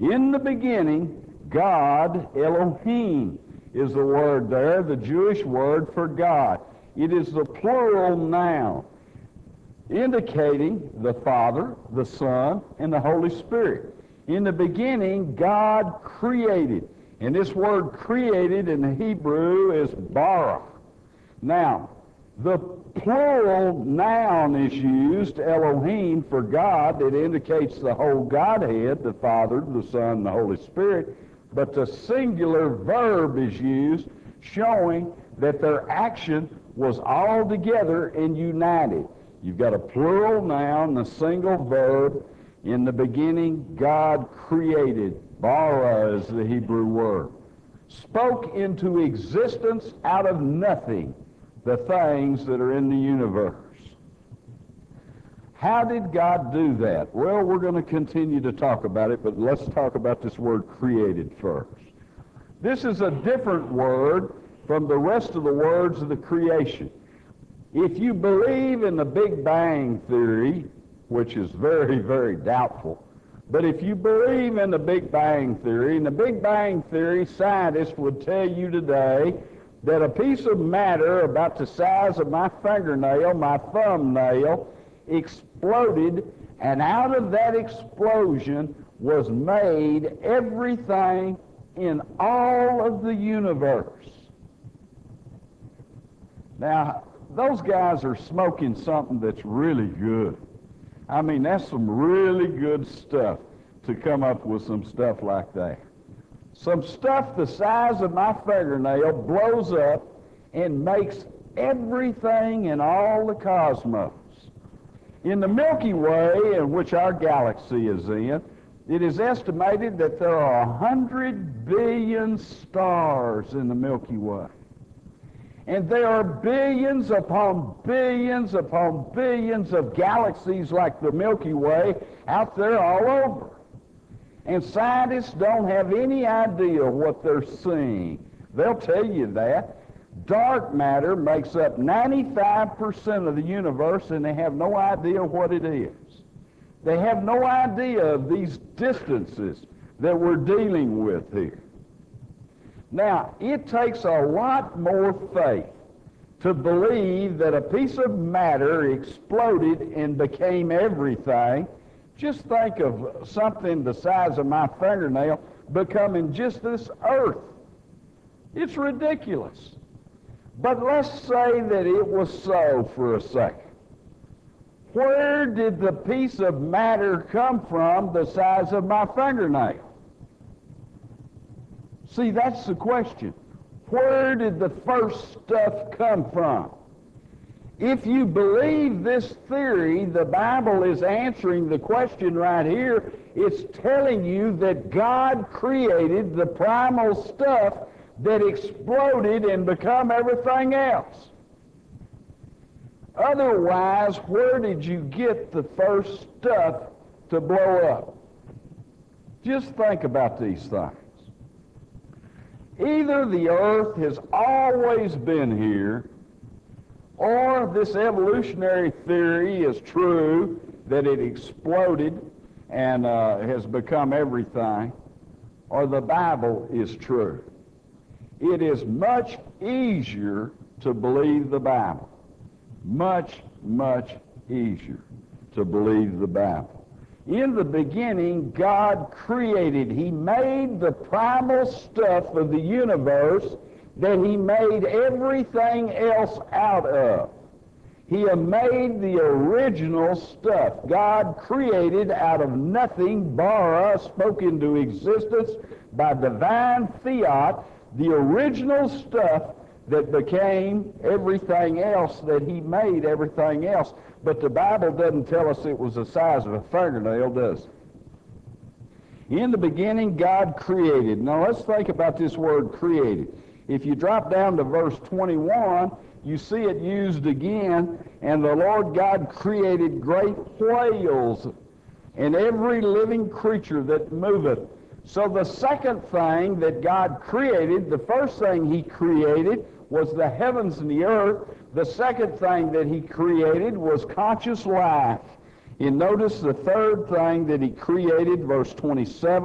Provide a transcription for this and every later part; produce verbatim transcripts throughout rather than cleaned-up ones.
In the beginning, God, Elohim, is the word there, the Jewish word for God. It is the plural noun, indicating the Father, the Son, and the Holy Spirit. In the beginning, God created. And this word created in the Hebrew is bara. Now, the plural noun is used, Elohim, for God, that indicates the whole Godhead, the Father, the Son, and the Holy Spirit. But the singular verb is used, showing that their action was all together and united. You've got a plural noun, a single verb. In the beginning, God created. Bara is the Hebrew word. Spoke into existence out of nothing the things that are in the universe. How did God do that? Well, we're going to continue to talk about it, but let's talk about this word created first. This is a different word from the rest of the words of the creation. If you believe in the Big Bang Theory, which is very, very doubtful, but if you believe in the Big Bang Theory, in the Big Bang Theory, scientists would tell you today that a piece of matter about the size of my fingernail, my thumbnail, exploded, and out of that explosion was made everything in all of the universe. Now, those guys are smoking something that's really good. I mean, that's some really good stuff to come up with some stuff like that. Some stuff the size of my fingernail blows up and makes everything in all the cosmos. In the Milky Way, in which our galaxy is in, it is estimated that there are a hundred billion stars in the Milky Way. And there are billions upon billions upon billions of galaxies like the Milky Way out there all over. And scientists don't have any idea what they're seeing. They'll tell you that. Dark matter makes up ninety-five percent of the universe, and they have no idea what it is. They have no idea of these distances that we're dealing with here. Now, it takes a lot more faith to believe that a piece of matter exploded and became everything. Just think of something the size of my fingernail becoming just this earth. It's ridiculous. But let's say that it was so for a second. Where did the piece of matter come from the size of my fingernail? See, that's the question. Where did the first stuff come from? If you believe this theory, the Bible is answering the question right here. It's telling you that God created the primal stuff that exploded and become everything else. Otherwise, where did you get the first stuff to blow up? Just think about these things. Either the earth has always been here, or this evolutionary theory is true, that it exploded and uh, has become everything, or the Bible is true. It is much easier to believe the Bible. Much, much easier to believe the Bible. In the beginning, God created. He made the primal stuff of the universe that he made everything else out of. He made the original stuff. God created out of nothing, bara, spoke into existence by divine fiat, the original stuff that became everything else, that he made everything else. But the Bible doesn't tell us it was the size of a fingernail, does it? In the beginning, God created. Now let's think about this word created. If you drop down to verse twenty-one, you see it used again, and the Lord God created great whales and every living creature that moveth. So the second thing that God created, the first thing he created was the heavens and the earth. The second thing that he created was conscious life. And notice the third thing that he created, verse twenty-seven,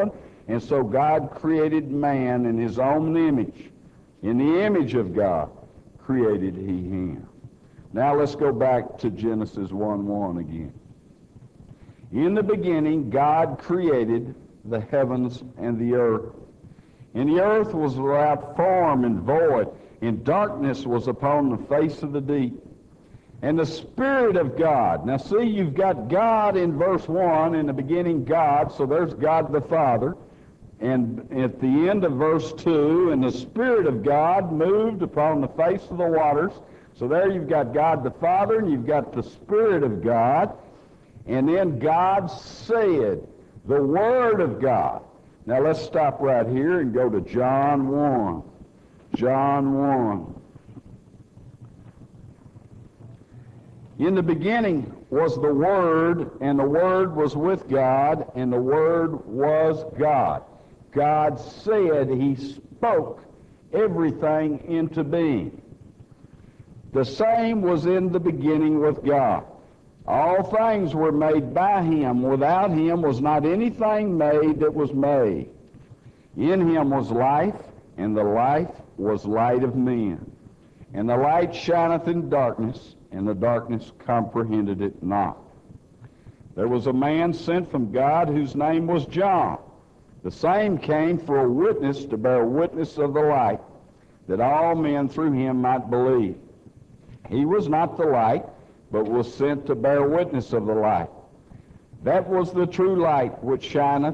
And so God created man in his own image. In the image of God created he him. Now let's go back to Genesis one one again. In the beginning, God created the heavens and the earth. And the earth was without form and void, and darkness was upon the face of the deep. And the Spirit of God. Now see, you've got God in verse one, in the beginning God, so there's God the Father. And at the end of verse two, and the Spirit of God moved upon the face of the waters. So there you've got God the Father, and you've got the Spirit of God. And then God said, the Word of God. Now let's stop right here and go to John one. John one. In the beginning was the Word, and the Word was with God, and the Word was God. God said, he spoke everything into being. The same was in the beginning with God. All things were made by him. Without him was not anything made that was made. In him was life, and the life was light of men. And the light shineth in darkness, and the darkness comprehended it not. There was a man sent from God whose name was John. The same came for a witness to bear witness of the light, that all men through him might believe. He was not the light, but was sent to bear witness of the light. That was the true light which shineth,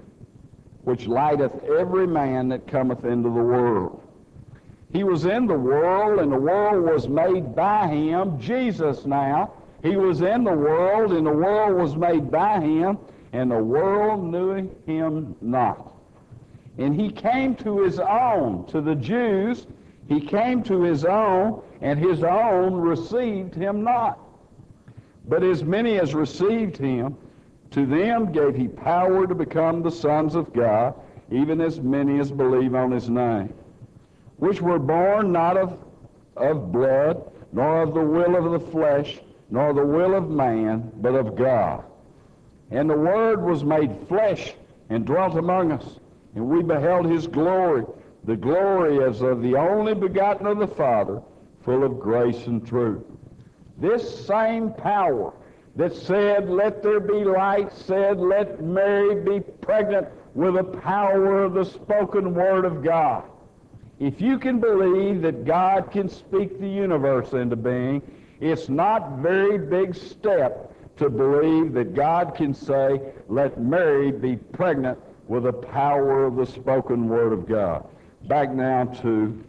which lighteth every man that cometh into the world. He was in the world, and the world was made by him. Jesus now, he was in the world, and the world was made by him, and the world knew him not. And he came to his own, to the Jews. He came to his own, and his own received him not. But as many as received him, to them gave he power to become the sons of God, even as many as believe on his name, which were born not of, of blood, nor of the will of the flesh, nor the will of man, but of God. And the Word was made flesh and dwelt among us, and we beheld his glory, the glory as of the only begotten of the Father, full of grace and truth. This same power that said, let there be light, said, let Mary be pregnant with the power of the spoken Word of God. If you can believe that God can speak the universe into being, it's not a very big step to believe that God can say, let Mary be pregnant with the power of the spoken Word of God. Back now to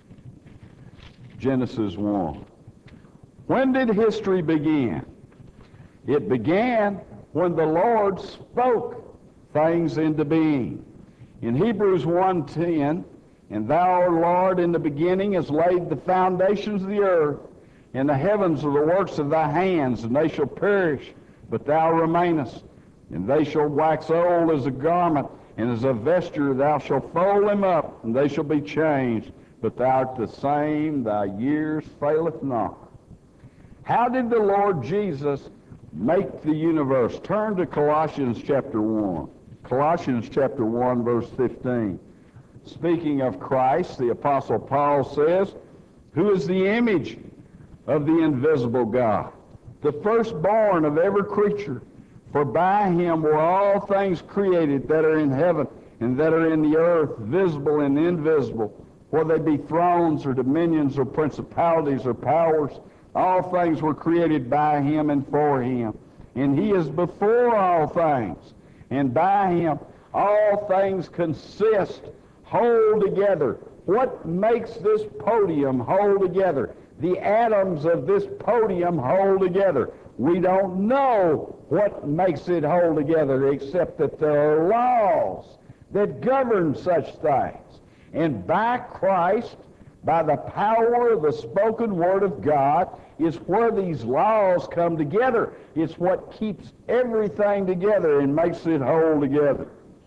Genesis one. When did history begin? It began when the Lord spoke things into being. In Hebrews one ten, and thou, O Lord, in the beginning hast laid the foundations of the earth, and the heavens are the works of thy hands, and they shall perish, but thou remainest. And they shall wax old as a garment, and as a vesture thou shalt fold them up, and they shall be changed. But thou art the same, thy years faileth not. How did the Lord Jesus make the universe? Turn to Colossians chapter one. Colossians chapter one, verse fifteen. Speaking of Christ, the Apostle Paul says, who is the image of the invisible God, the firstborn of every creature. For by him were all things created that are in heaven and that are in the earth, visible and invisible, whether they be thrones or dominions or principalities or powers. All things were created by him and for him. And he is before all things. And by him all things consist, hold together. What makes this podium hold together? The atoms of this podium hold together. We don't know what makes it hold together except that there are laws that govern such things. And by Christ, by the power of the spoken Word of God, is where these laws come together. It's what keeps everything together and makes it hold together.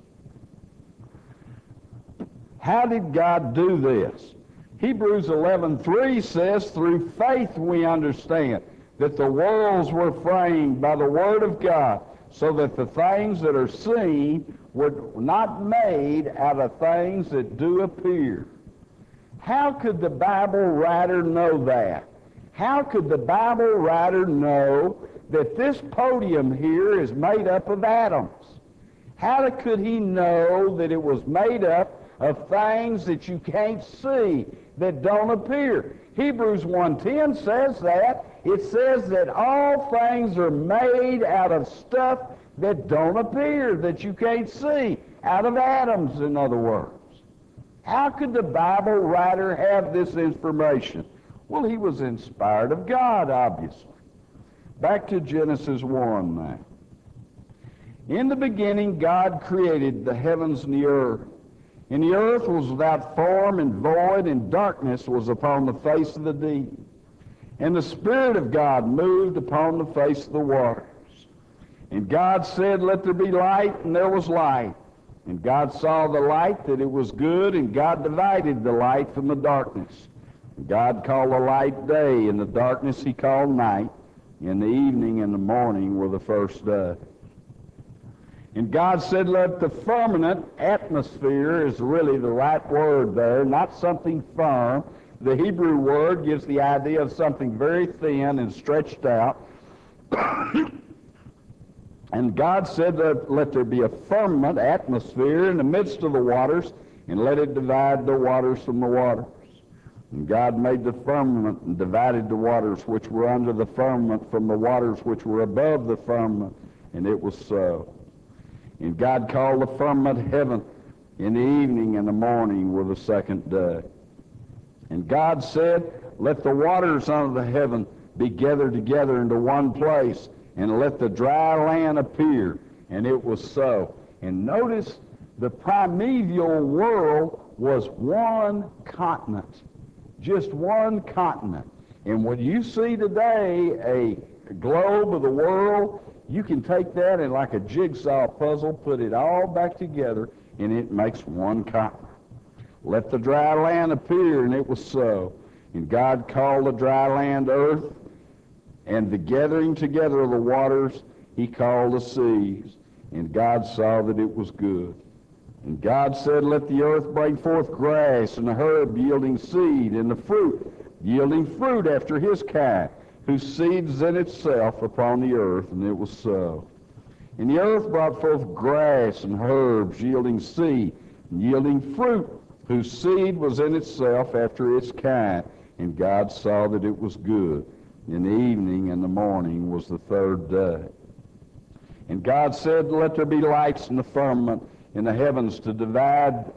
How did God do this? Hebrews eleven three says, through faith we understand that the worlds were framed by the Word of God, so that the things that are seen were not made out of things that do appear. How could the Bible writer know that? How could the Bible writer know that this podium here is made up of atoms? How could he know that it was made up of things that you can't see, that don't appear? Hebrews one ten says that. It says that all things are made out of stuff that don't appear, that you can't see, out of atoms, in other words. How could the Bible writer have this information? Well, he was inspired of God, obviously. Back to Genesis one now. In the beginning, God created the heavens and the earth. And the earth was without form and void, and darkness was upon the face of the deep. And the Spirit of God moved upon the face of the waters. And God said, "Let there be light," and there was light. And God saw the light, that it was good, and God divided the light from the darkness. And God called the light day, and the darkness he called night. And the evening and the morning were the first day. And God said, "Let the firmament," atmosphere is really the right word there, not something firm. The Hebrew word gives the idea of something very thin and stretched out. And God said, "Let there be a firmament," atmosphere, in the midst of the waters, and let it divide the waters from the waters. And God made the firmament and divided the waters which were under the firmament from the waters which were above the firmament, and it was so. And God called the firmament heaven. In the evening and the morning were the second day. And God said, "Let the waters under the heaven be gathered together into one place, and let the dry land appear." And it was so. And notice, the primeval world was one continent. Just one continent. And when you see today a globe of the world, you can take that and, like a jigsaw puzzle, put it all back together, and it makes one continent. Let the dry land appear, and it was so. And God called the dry land earth, and the gathering together of the waters he called the seas. And God saw that it was good. And God said, "Let the earth bring forth grass, and the herb yielding seed, and the fruit yielding fruit after his kind, whose seed is in itself upon the earth." And it was so. And the earth brought forth grass and herbs yielding seed, and yielding fruit, whose seed was in itself after its kind. And God saw that it was good. In the evening and the morning was the third day. And God said, "Let there be lights in the firmament in the heavens to divide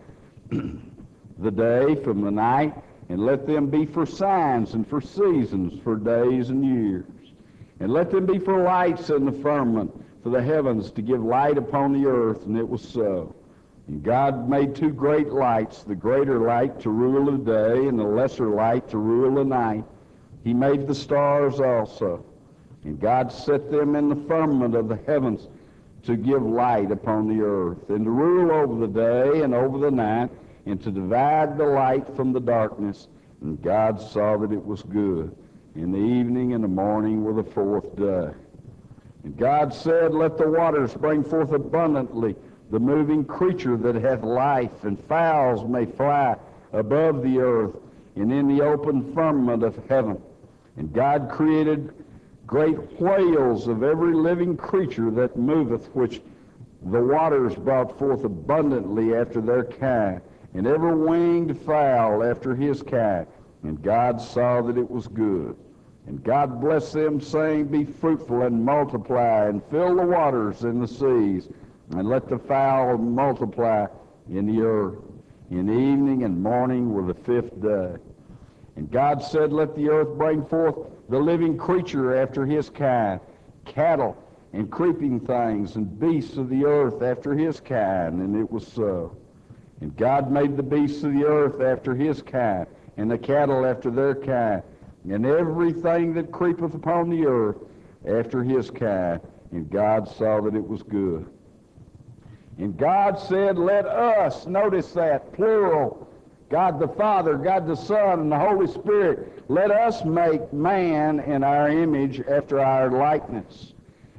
the day from the night, and let them be for signs and for seasons, for days and years. And let them be for lights in the firmament, for the heavens, to give light upon the earth." And it was so. And God made two great lights, the greater light to rule the day, and the lesser light to rule the night. He made the stars also. And God set them in the firmament of the heavens to give light upon the earth, and to rule over the day and over the night, and to divide the light from the darkness. And God saw that it was good. In the evening and the morning were the fourth day. And God said, "Let the waters bring forth abundantly the moving creature that hath life, and fowls may fly above the earth, and in the open firmament of heaven." And God created great whales of every living creature that moveth, which the waters brought forth abundantly after their kind, and every winged fowl after his kind. And God saw that it was good. And God blessed them, saying, "Be fruitful and multiply, and fill the waters in the seas, and let the fowl multiply in the earth." In the evening and morning were the fifth day. And God said, "Let the earth bring forth the living creature after his kind, cattle and creeping things, and beasts of the earth after his kind." And it was so. And God made the beasts of the earth after his kind, and the cattle after their kind, and everything that creepeth upon the earth after his kind. And God saw that it was good. And God said, "Let us," notice that, plural, God the Father, God the Son, and the Holy Spirit, "let us make man in our image after our likeness,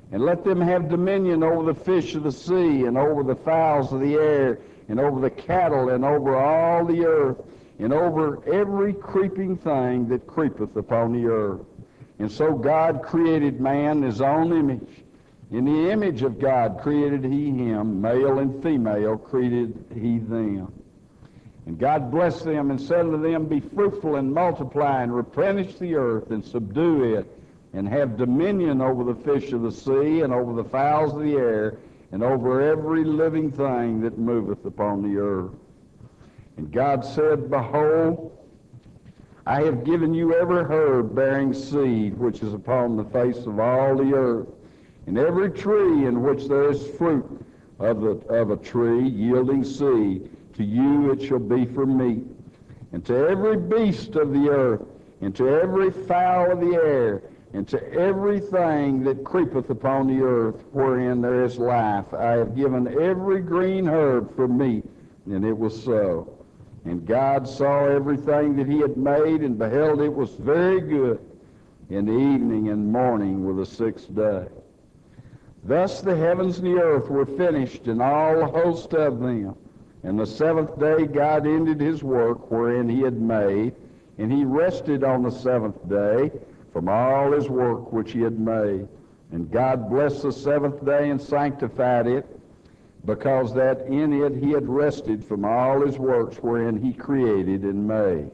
And let them have dominion over the fish of the sea, and over the fowls of the air, and over the cattle, and over all the earth, and over every creeping thing that creepeth upon the earth. And so God created man in his own image. In the image of God created he him, male and female created he them. And God blessed them and said unto them, Be fruitful and multiply, and replenish the earth, and subdue it, and have dominion over the fish of the sea, and over the fowls of the air, and over every living thing that moveth upon the earth. And God said, Behold, I have given you every herb bearing seed, which is upon the face of all the earth, and every tree in which there is fruit of, the, of a tree yielding seed. To you it shall be for meat. And to every beast of the earth, and to every fowl of the air, and to everything that creepeth upon the earth, wherein there is life, I have given every green herb for meat. And it was so. And God saw everything that he had made, and beheld it was very good. In the evening and morning were the sixth day. Thus the heavens and the earth were finished, and all the host of them. And the seventh day God ended his work wherein he had made, and he rested on the seventh day from all his work which he had made. And God blessed the seventh day and sanctified it, because that in it he had rested from all his works wherein he created and made.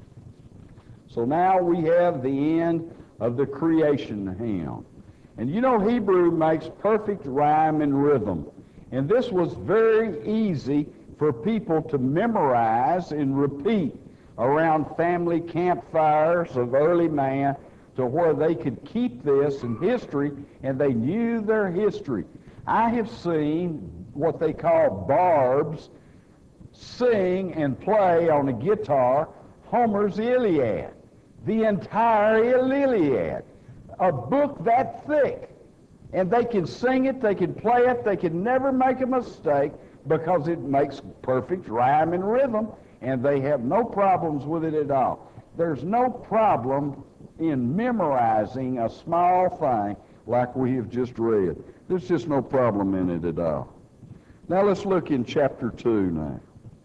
So now we have the end of the creation hymn. And you know, Hebrew makes perfect rhyme and rhythm. And this was very easy for people to memorize and repeat around family campfires of early man, to where they could keep this in history, and they knew their history. I have seen what they call barbs sing and play on a guitar Homer's Iliad, the entire Iliad, a book that thick. And they can sing it, they can play it, they can never make a mistake, because it makes perfect rhyme and rhythm, and they have no problems with it at all. There's no problem in memorizing a small thing like we have just read. There's just no problem in it at all. Now let's look in chapter two now.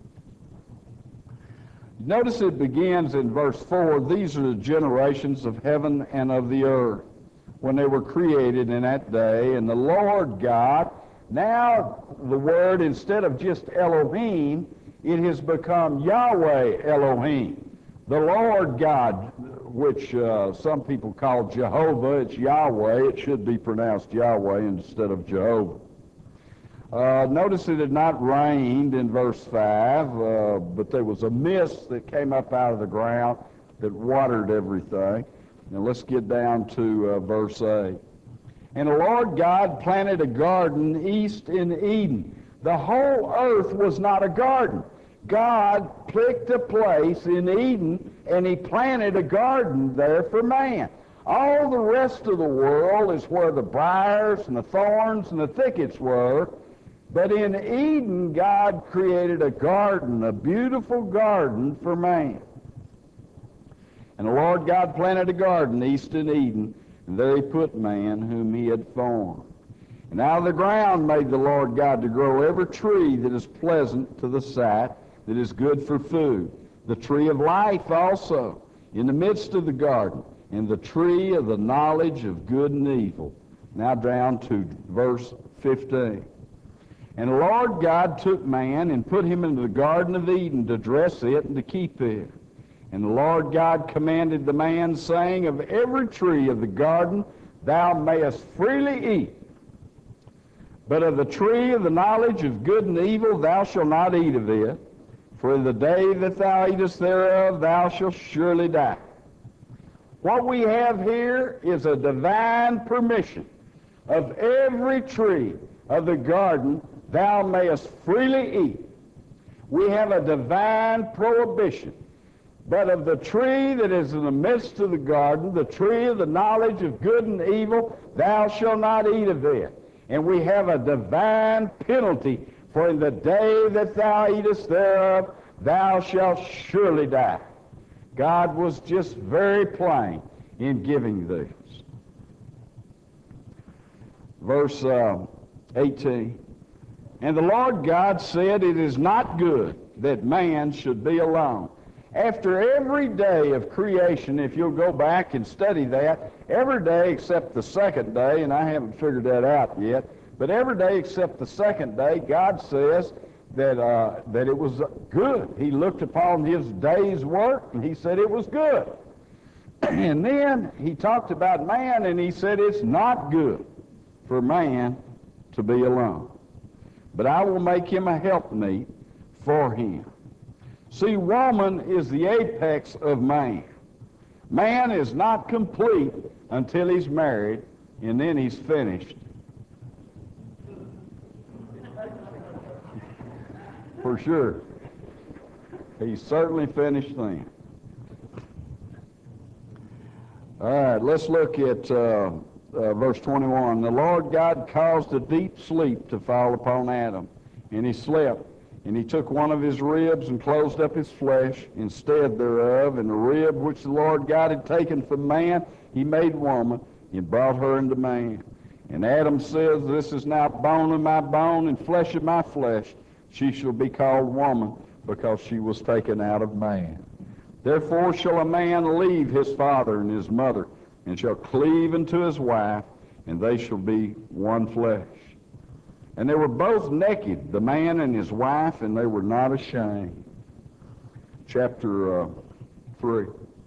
Notice it begins in verse four. These are the generations of heaven and of the earth, when they were created in that day. And the Lord God, now the word, instead of just Elohim, it has become Yahweh Elohim. The Lord God, which uh, some people call Jehovah, it's Yahweh. It should be pronounced Yahweh instead of Jehovah. Uh, notice it had not rained in verse five, uh, but there was a mist that came up out of the ground that watered everything. Now let's get down to uh, verse eight. And the Lord God planted a garden east in Eden. The whole earth was not a garden. God picked a place in Eden, and he planted a garden there for man. All the rest of the world is where the briars and the thorns and the thickets were. But in Eden, God created a garden, a beautiful garden for man. And the Lord God planted a garden east in Eden, and there he put man whom he had formed. And out of the ground made the Lord God to grow every tree that is pleasant to the sight, that is good for food, the tree of life also in the midst of the garden, and the tree of the knowledge of good and evil. Now down to verse fifteen. And the Lord God took man and put him into the Garden of Eden to dress it and to keep it. And the Lord God commanded the man, saying, Of every tree of the garden thou mayest freely eat, but of the tree of the knowledge of good and evil thou shalt not eat of it, for in the day that thou eatest thereof thou shalt surely die. What we have here is a divine permission. Of every tree of the garden thou mayest freely eat. We have a divine prohibition. But of the tree that is in the midst of the garden, the tree of the knowledge of good and evil, thou shalt not eat of it. And we have a divine penalty, for in the day that thou eatest thereof, thou shalt surely die. God was just very plain in giving this. verse uh, eighteen. And the Lord God said, it is not good that man should be alone. After every day of creation, if you'll go back and study that, every day except the second day, and I haven't figured that out yet, but every day except the second day, God says that uh, that it was good. He looked upon his day's work, and he said it was good. And then he talked about man, and he said it's not good for man to be alone, but I will make him a helpmeet for him. See, woman is the apex of man. Man is not complete until he's married, and then he's finished. For sure. He's certainly finished then. All right, let's look at uh, uh, verse twenty-one. The Lord God caused a deep sleep to fall upon Adam, and he slept. And he took one of his ribs and closed up his flesh instead thereof, and the rib which the Lord God had taken from man, he made woman, and brought her into man. And Adam says, this is now bone of my bone and flesh of my flesh. She shall be called woman, because she was taken out of man. Therefore shall a man leave his father and his mother, and shall cleave unto his wife, and they shall be one flesh. And they were both naked, the man and his wife, and they were not ashamed. Chapter uh, three.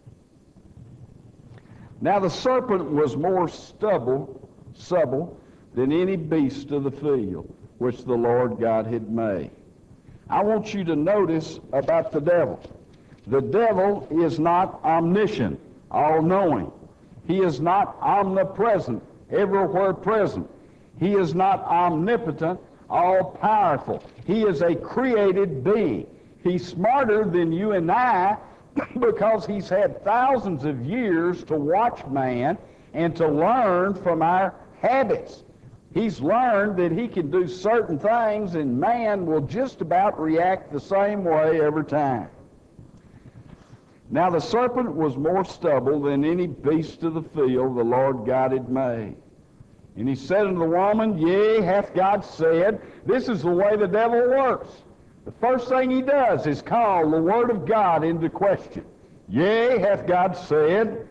Now the serpent was more stubble, supple than any beast of the field, which the Lord God had made. I want you to notice about the devil. The devil is not omniscient, all-knowing. He is not omnipresent, everywhere present. He is not omnipotent, all-powerful. He is a created being. He's smarter than you and I because he's had thousands of years to watch man and to learn from our habits. He's learned that he can do certain things, and man will just about react the same way every time. Now the serpent was more stubble than any beast of the field the Lord God had made. And he said unto the woman, yea, hath God said. This is the way the devil works. The first thing he does is call the word of God into question. Yea, hath God said,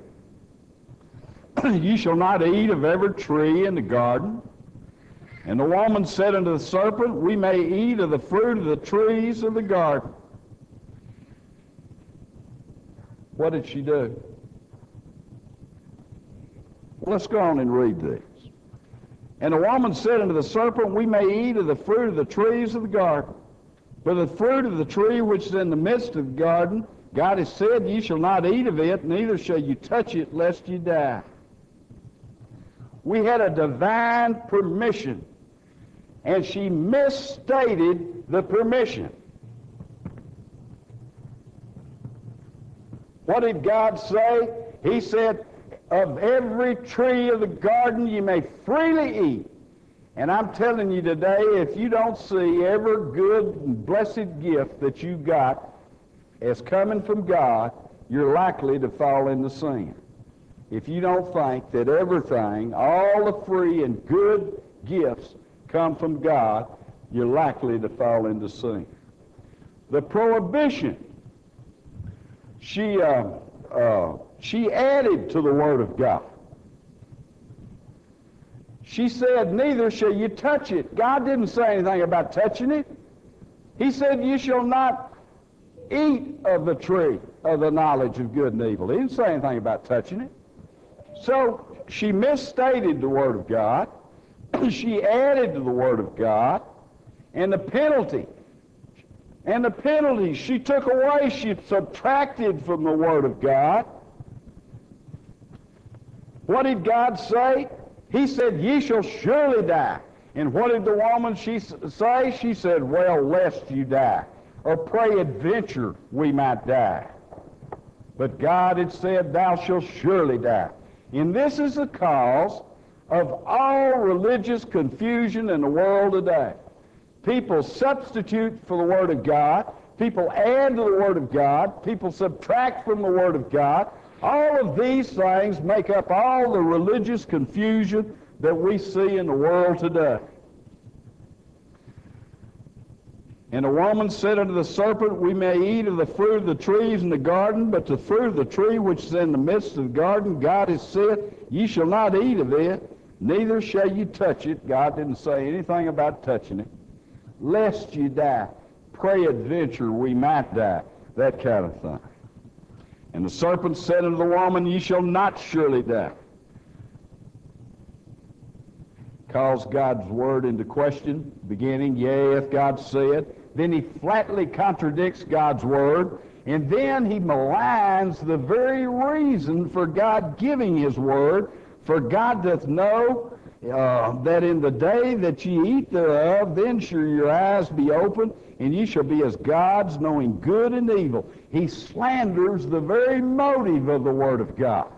ye shall not eat of every tree in the garden. And the woman said unto the serpent, we may eat of the fruit of the trees of the garden. What did she do? Let's go on and read this. And the woman said unto the serpent, we may eat of the fruit of the trees of the garden. But the fruit of the tree which is in the midst of the garden, God has said, ye shall not eat of it, neither shall you touch it, lest you die. We had a divine permission, and she misstated the permission. What did God say? He said, of every tree of the garden you may freely eat. And I'm telling you today, if you don't see every good and blessed gift that you got as coming from God, you're likely to fall into sin. If you don't think that everything, all the free and good gifts come from God, you're likely to fall into sin. The prohibition, she... Uh, uh, She added to the Word of God. She said, neither shall you touch it. God didn't say anything about touching it. He said, you shall not eat of the tree of the knowledge of good and evil. He didn't say anything about touching it. So she misstated the Word of God. She added to the Word of God. And the penalty, and the penalty she took away, she subtracted from the Word of God. What did God say? He said, ye shall surely die. And what did the woman she say? She said, well, lest you die, or pray adventure we might die. But God had said, thou shalt surely die. And this is the cause of all religious confusion in the world today. People substitute for the Word of God. People add to the Word of God. People subtract from the Word of God. All of these things make up all the religious confusion that we see in the world today. And the woman said unto the serpent, We may eat of the fruit of the trees in the garden, but the fruit of the tree which is in the midst of the garden, God has said, Ye shall not eat of it, neither shall you touch it. God didn't say anything about touching it. Lest you die. Peradventure we might die. That kind of thing. And the serpent said unto the woman, Ye shall not surely die. Calls God's word into question, beginning, Yea, if God said. Then he flatly contradicts God's word, and then he maligns the very reason for God giving his word. For God doth know uh, that in the day that ye eat thereof, then shall your eyes be opened, and ye shall be as gods, knowing good and evil. He slanders the very motive of the word of God.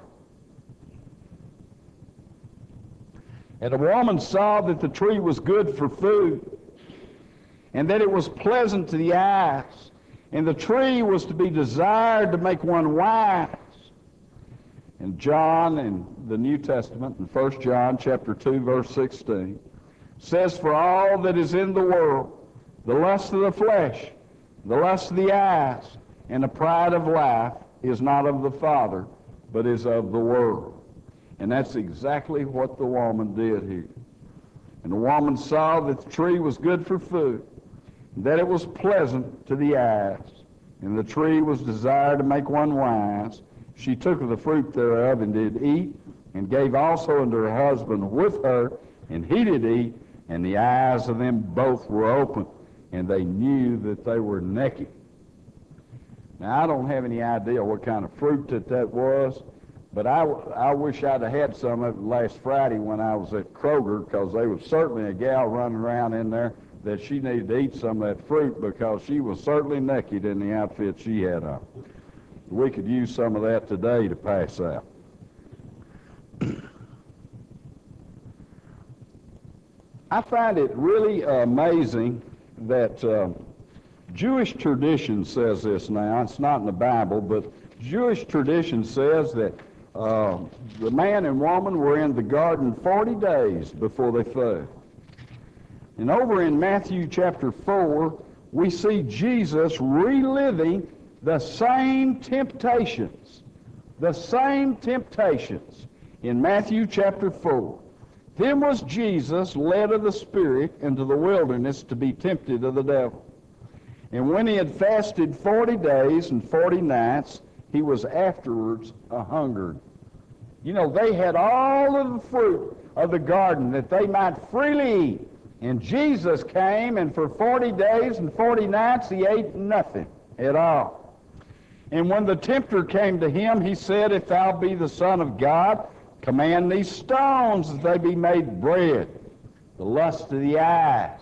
And the woman saw that the tree was good for food, and that it was pleasant to the eyes, and the tree was to be desired to make one wise. And John in the New Testament, in First John chapter two, verse sixteen, says, For all that is in the world, the lust of the flesh, the lust of the eyes, and the pride of life is not of the Father, but is of the world. And that's exactly what the woman did here. And the woman saw that the tree was good for food, and that it was pleasant to the eyes, and the tree was desired to make one wise. She took of the fruit thereof and did eat, and gave also unto her husband with her, and he did eat, and the eyes of them both were open, and they knew that they were naked. Now, I don't have any idea what kind of fruit that that was, but I, I wish I'd have had some of it last Friday when I was at Kroger, because there was certainly a gal running around in there that she needed to eat some of that fruit, because she was certainly naked in the outfit she had on. We could use some of that today to pass out. I find it really amazing that uh, Jewish tradition says this now. It's not in the Bible, but Jewish tradition says that uh, the man and woman were in the garden forty days before they fell. And over in Matthew chapter four, we see Jesus reliving the same temptations, the same temptations in Matthew chapter four. Then was Jesus led of the Spirit into the wilderness to be tempted of the devil. And when he had fasted forty days and forty nights, he was afterwards a hungered. You know, they had all of the fruit of the garden that they might freely eat. And Jesus came, and for forty days and forty nights he ate nothing at all. And when the tempter came to him, he said, If thou be the Son of God, command these stones that they be made bread. The lust of the eyes.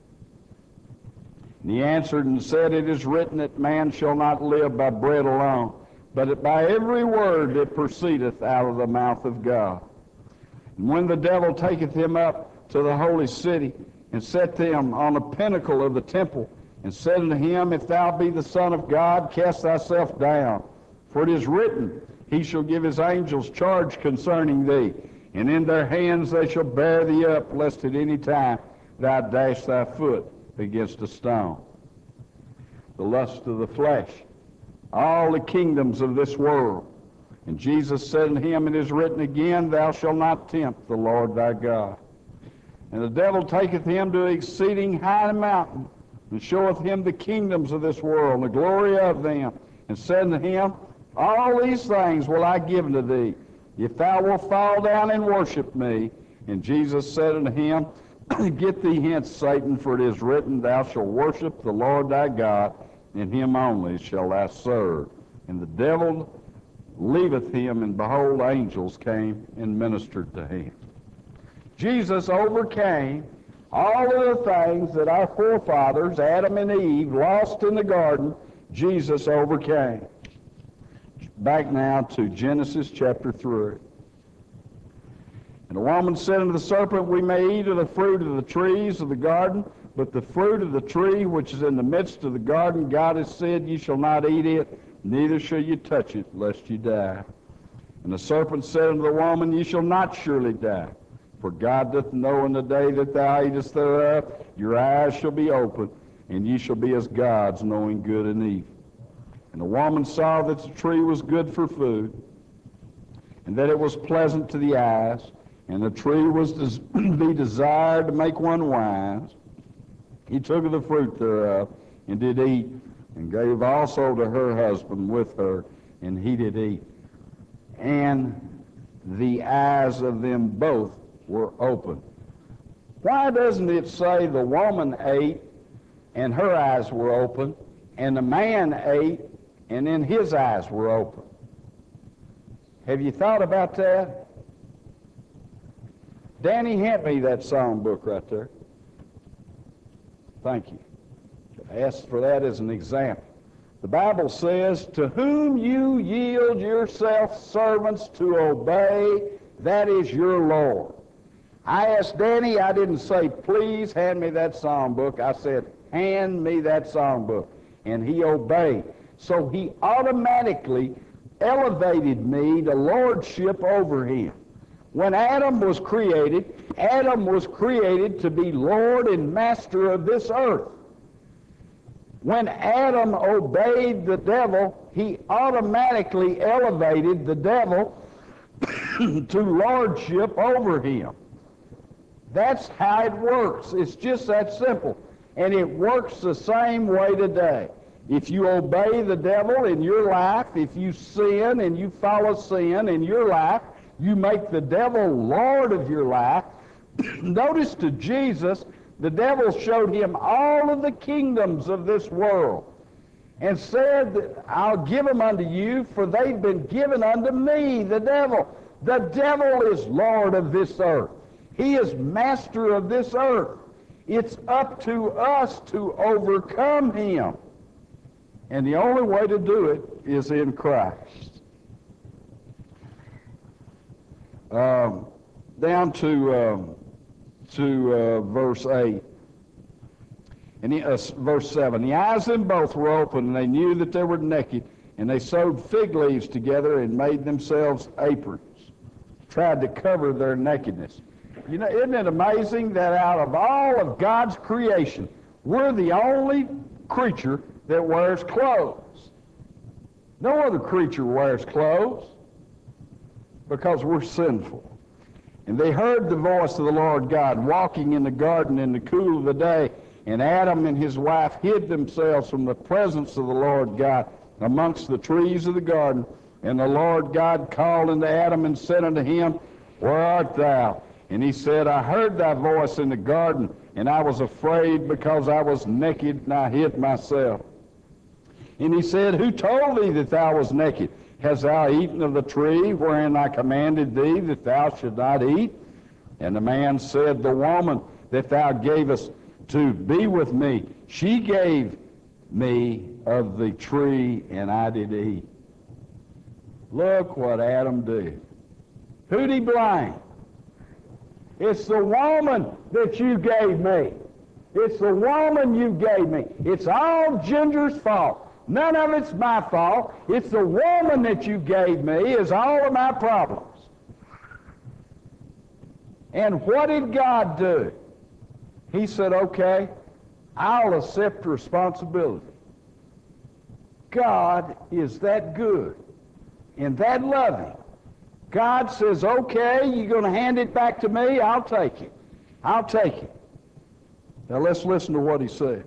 And he answered and said, It is written that man shall not live by bread alone, but by every word that proceedeth out of the mouth of God. And when the devil taketh him up to the holy city, and set them on the pinnacle of the temple, and said unto him, If thou be the Son of God, cast thyself down. For it is written, He shall give his angels charge concerning thee, and in their hands they shall bear thee up, lest at any time thou dash thy foot against a stone. The lust of the flesh, all the kingdoms of this world. And Jesus said unto him, It is written again, Thou shalt not tempt the Lord thy God. And the devil taketh him to an exceeding high mountain, and showeth him the kingdoms of this world, and the glory of them, and said unto him, All these things will I give unto thee, if thou wilt fall down and worship me. And Jesus said unto him, Get thee hence, Satan, for it is written, Thou shalt worship the Lord thy God, and him only shalt thou serve. And the devil leaveth him, and behold, angels came and ministered to him. Jesus overcame all of the things that our forefathers, Adam and Eve, lost in the garden. Jesus overcame. Back now to Genesis chapter three. And the woman said unto the serpent, We may eat of the fruit of the trees of the garden, but the fruit of the tree which is in the midst of the garden, God has said, Ye shall not eat it, neither shall you touch it, lest you die. And the serpent said unto the woman, Ye shall not surely die. For God doth know in the day that thou eatest thereof, your eyes shall be opened, and ye shall be as gods, knowing good and evil. And the woman saw that the tree was good for food, and that it was pleasant to the eyes, and the tree was to be desired to make one wise. He took of the fruit thereof, and did eat, and gave also to her husband with her, and he did eat. And the eyes of them both were open. Why doesn't it say the woman ate, and her eyes were open, and the man ate, and then his eyes were open? Have you thought about that? Danny, hand me that song book right there. Thank you. I asked for that as an example. The Bible says, to whom you yield yourself servants to obey, that is your Lord. I asked Danny, I didn't say, please hand me that song book. I said, hand me that song book. And he obeyed. So he automatically elevated me to lordship over him. When Adam was created, Adam was created to be Lord and master of this earth. When Adam obeyed the devil, he automatically elevated the devil to lordship over him. That's how it works. It's just that simple. And it works the same way today. If you obey the devil in your life, if you sin and you follow sin in your life, you make the devil Lord of your life. Notice to Jesus, the devil showed him all of the kingdoms of this world and said, I'll give them unto you, for they've been given unto me, the devil. The devil is Lord of this earth. He is master of this earth. It's up to us to overcome him. And the only way to do it is in Christ. Um, down to um, to uh, verse eight. And the, uh, verse seven. The eyes of them both were open, and they knew that they were naked, and they sewed fig leaves together and made themselves aprons, tried to cover their nakedness. You know, isn't it amazing that out of all of God's creation, we're the only creature that wears clothes? No other creature wears clothes because we're sinful. And they heard the voice of the Lord God walking in the garden in the cool of the day, and Adam and his wife hid themselves from the presence of the Lord God amongst the trees of the garden. And the Lord God called unto Adam and said unto him, Where art thou? And he said, I heard thy voice in the garden, and I was afraid because I was naked, and I hid myself. And he said, Who told thee that thou was naked? Hast thou eaten of the tree wherein I commanded thee that thou should not eat? And the man said, The woman that thou gavest to be with me, she gave me of the tree, and I did eat. Look what Adam did. Who'd he blame? It's the woman that you gave me. It's the woman you gave me. It's all Ginger's fault. None of it's my fault. It's the woman that you gave me is all of my problems. And what did God do? He said, okay, I'll accept responsibility. God is that good and that loving. God says, okay, you're going to hand it back to me, I'll take it. I'll take it. Now let's listen to what he said.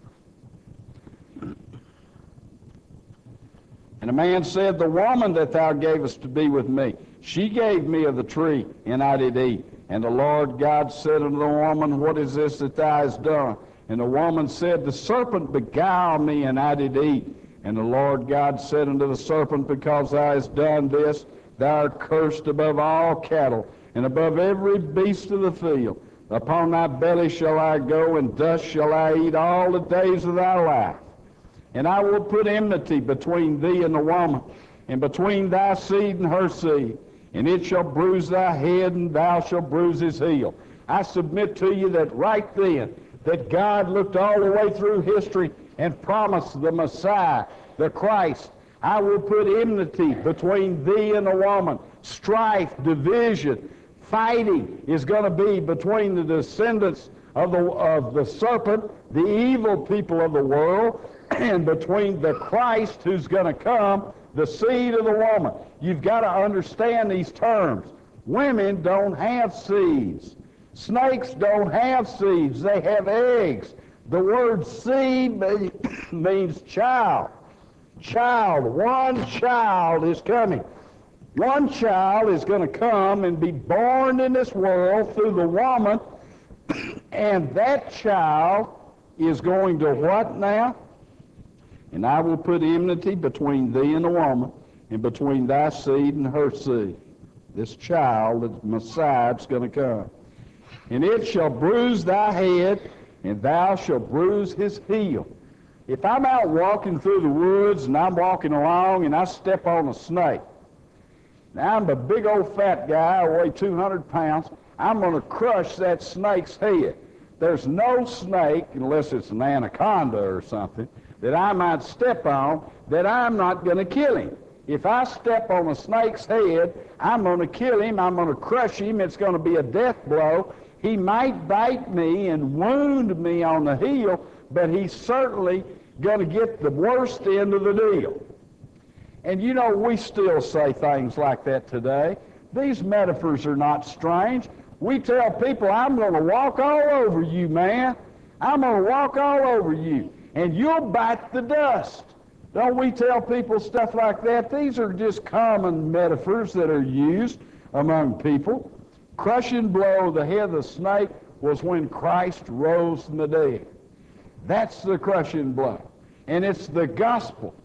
And the man said, The woman that thou gavest to be with me, she gave me of the tree, and I did eat. And the Lord God said unto the woman, What is this that thou hast done? And the woman said, The serpent beguiled me, and I did eat. And the Lord God said unto the serpent, Because thou hast done this, thou art cursed above all cattle, and above every beast of the field. Upon thy belly shall I go, and dust shall I eat all the days of thy life. And I will put enmity between thee and the woman, and between thy seed and her seed. And it shall bruise thy head, and thou shalt bruise his heel. I submit to you that right then, that God looked all the way through history and promised the Messiah, the Christ. I will put enmity between thee and the woman, strife, division, fighting is going to be between the descendants of the, of the serpent, the evil people of the world, and between the Christ who's going to come, the seed of the woman. You've got to understand these terms. Women don't have seeds. Snakes don't have seeds. They have eggs. The word seed means child. Child. One child is coming. One child is going to come and be born in this world through the woman, and that child is going to what now? And I will put enmity between thee and the woman, and between thy seed and her seed. This child, the Messiah, is going to come. And it shall bruise thy head, and thou shalt bruise his heel. If I'm out walking through the woods, and I'm walking along, and I step on a snake, now I'm a big old fat guy, I weigh two hundred pounds, I'm going to crush that snake's head. There's no snake, unless it's an anaconda or something, that I might step on that I'm not going to kill him. If I step on a snake's head, I'm going to kill him, I'm going to crush him, it's going to be a death blow. He might bite me and wound me on the heel, but he's certainly going to get the worst end of the deal. And you know, we still say things like that today. These metaphors are not strange. We tell people, I'm going to walk all over you, man. I'm going to walk all over you, and you'll bite the dust. Don't we tell people stuff like that? These are just common metaphors that are used among people. Crushing blow the head of the snake was when Christ rose from the dead. That's the crushing blow. And it's the gospel